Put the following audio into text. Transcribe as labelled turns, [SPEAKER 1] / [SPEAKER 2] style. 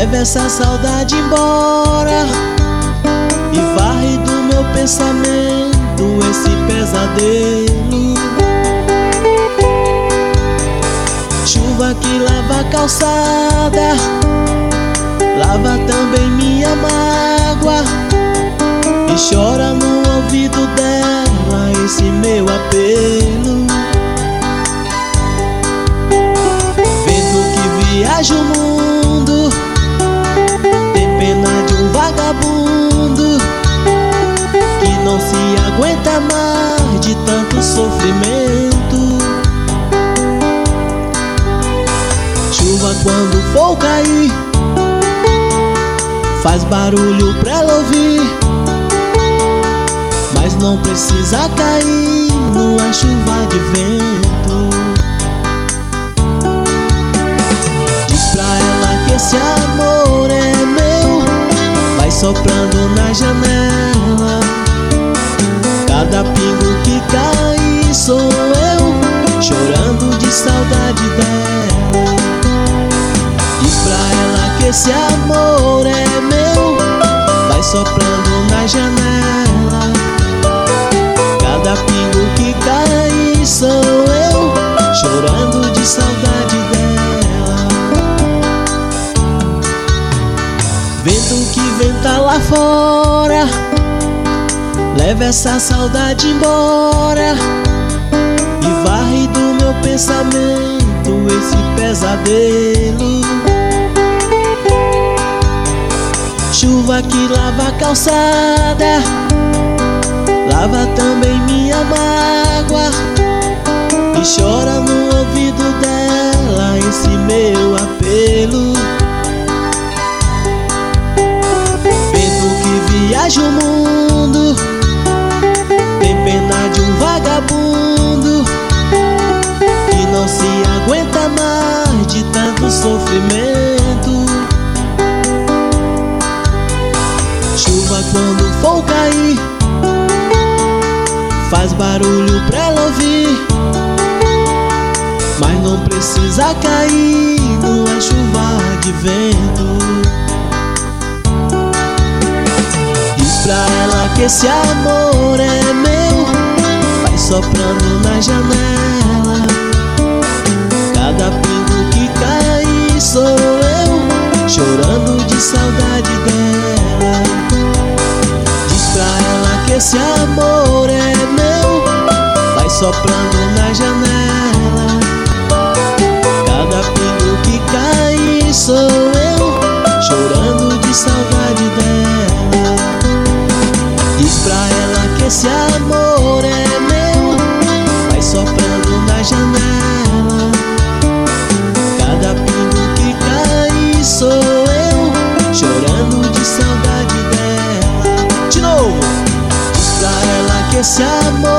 [SPEAKER 1] Leve essa saudade embora e varre do meu pensamento esse pesadelo. Chuva que lava a calçada, lava também minha mágoa e chora no ouvido dela esse meu apelo. Vento que viaja o mundo, tem pena de um vagabundo que não se aguenta mais de tanto sofrimento. Chuva quando for cair, faz barulho pra ela ouvir, mas não precisa cair numa chuva de vento. Diz pra ela que esse amor é meu, vai soprando na janela. Cada pingo que cai sou eu, chorando de saudade dela. Diz pra ela que esse amor é meu, vai soprando na janela. Cada pingo que cai sou eu, chorando de saudade dela. Vento que venta lá fora, leva essa saudade embora e varre do meu pensamento esse pesadelo. Chuva que lava a calçada, lava também minha mágoa e chora no ouvido dela esse meu apelo. Vento que viaja o mundo, tem pena de um vagabundo que não se aguenta mais de tanto sofrimento. Chuva quando for cair, faz barulho pra ela ouvir, mas não precisa cair numa chuva de vento. Diz pra ela que esse amor é meu, vai soprando na janela. Cada pingo que cai sou eu, chorando de saudade dela. Diz pra ela que esse amor é meu, vai soprando na janela. Cada pingo que cai sou eu, chorando de saudade dela. Diz pra ela que esse amor é meu, vai soprando na janela. Cada pingo que cai sou eu, chorando de saudade dela. De novo! Diz pra ela que esse amor